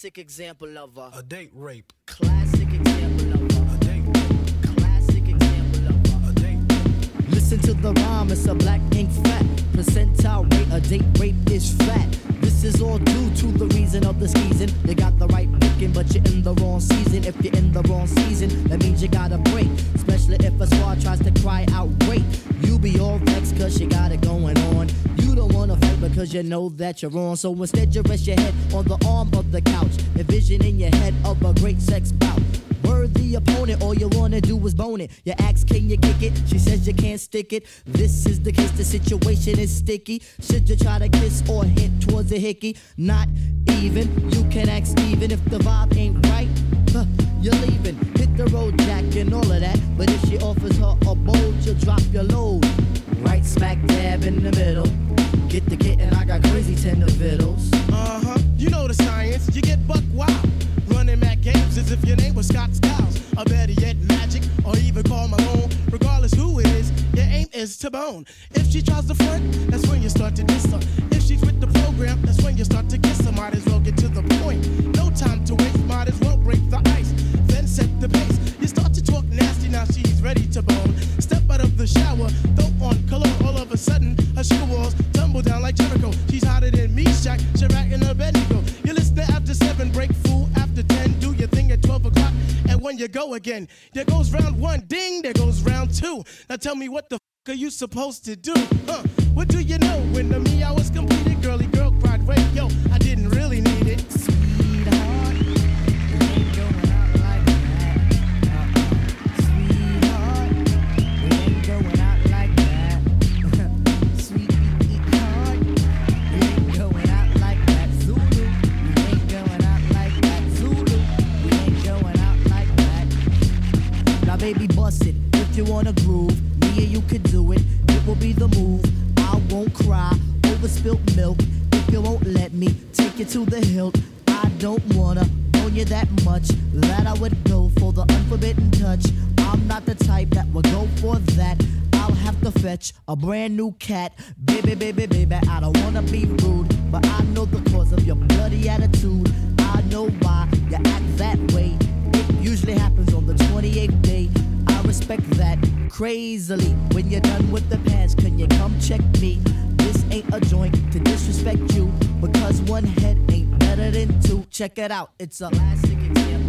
Classic example of a date rape. Classic example of a date rape. Classic example of a date rape. Listen to the rhyme, it's a black ink fat. Percentile rate, a date rape is flat. This is all due to the reason of the season. You got the right picking, but you're in the wrong season. If you're in the wrong season, that means you got a break. Especially if a squad tries to cry out rape. You be all vexed cause you got it going on. You don't wanna fight because you know that you're wrong. So instead you rest your head on the arm of the couch, envisioning your head of a great sex bout. Worthy opponent, all you wanna do is bone it. You ask, can you kick it? She says you can't stick it. This is the case, the situation is sticky. Should you try to kiss or hint towards a hickey? Not even, you can ask Steven if the vibe ain't right. You're leaving, hit the road, Jack, and all of that. But if she offers her a bowl, you'll drop your load. Right smack dab in the middle. Get the kitten, I got crazy tender vittles. You know the science, you get buck wild. Running Mac games as if your name was Scott Skiles. Or better yet, Magic, or even Karl Malone. Regardless who it is, your aim is to bone. If she tries to front, that's when you start to diss her. If she's with the program, that's when you start to kiss her. Might as well get to the point. No time to waste, might as well break the ice. Then set the pace. You start to talk nasty, now she's ready to bone. Step out of the shower, throw on cologne. All of a sudden, her sugar walls tumble down like Jericho. She's hotter than me, Shaq, Chirac, and Abednego. You listen to after 7, break fool after 10. Do your thing at 12 o'clock, and when you go again, there goes round 1, ding, there goes round 2. Now tell me what the are you supposed to do? What do you know? When the me I was completed, girly girl cried, wait, yo, I didn't really need it. Sweetheart, we ain't going out like that. Sweetheart, we ain't going out like that. Sweetheart, we ain't going out like that. Zulu, we ain't going out like that. Zulu, we ain't going out like that. Now baby, bust it if you wanna groove. Me and you could do it. It will be the move. I won't cry over spilt milk if you won't let me take you to the hilt. I don't wanna own you that much that I would go for the unforbidden touch. I'm not the type that would go for that. I'll have to fetch a brand new cat. Baby, baby, baby, I don't wanna be rude, but I know the cause of your bloody attitude. I know why you act that way. It usually happens on the 28th day. I respect that crazily. When you're done with the past, can you come check me? This ain't a joint to disrespect you, because one head ain't better than two. Check it out, it's a classic example.